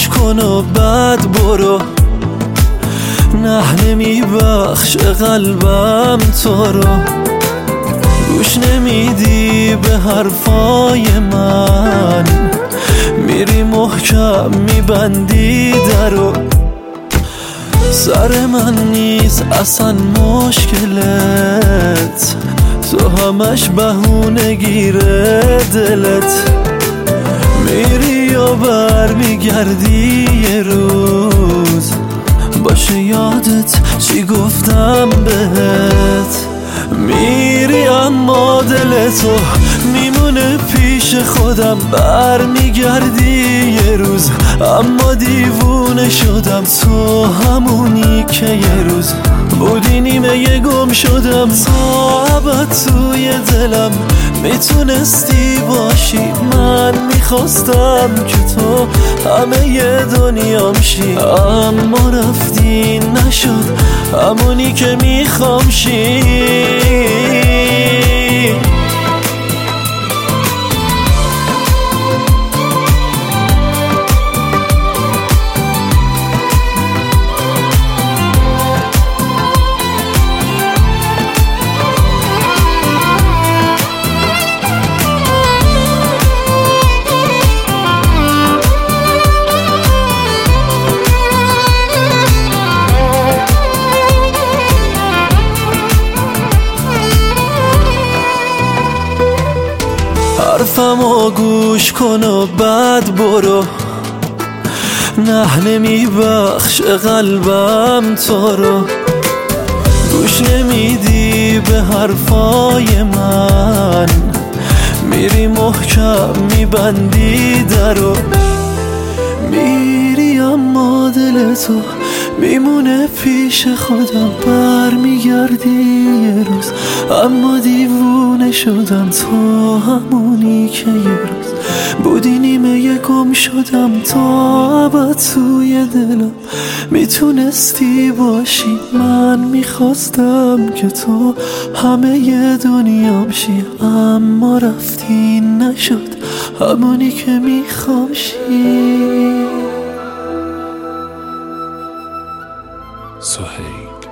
گوش کن و بعد برو. نه نمیبخش قلبم تو رو، گوش نمیدی به حرفای من، میری محکم میبندی درو. سر من نیست اصلا مشکلت، تو همش بهونه گیره دلت. میری یا بر میگردی یه روز، باشه یادت چی گفتم بهت. میری اما دل تو میمونه پیش خودم، بر میگردی یه روز اما دیوونه شدم. تو همونی که یه روز بودی نیمه گم شدم. تا ابد توی دلم میتونستی باشی، من میخواستم که تو همه ی دنیام شی، اما رفتی نشد همونی که میخوام شی. حرفمو گوش کن و بعد برو. نه نمیبخش قلبم تو رو، گوش نمیدی به حرفای من، میری محکم میبندی درو. میری اما دل تو میمونه پیش خودم، بر میگردی یه روز اما دیوونه شدم. تو همونی که یه روز بودی نیمه گم شدم. تا ابد توی دلم میتونستی باشی، من میخواستم که تو همه ی دنیام شی، اما رفتی نشد همونی که میخوام شی. سهیل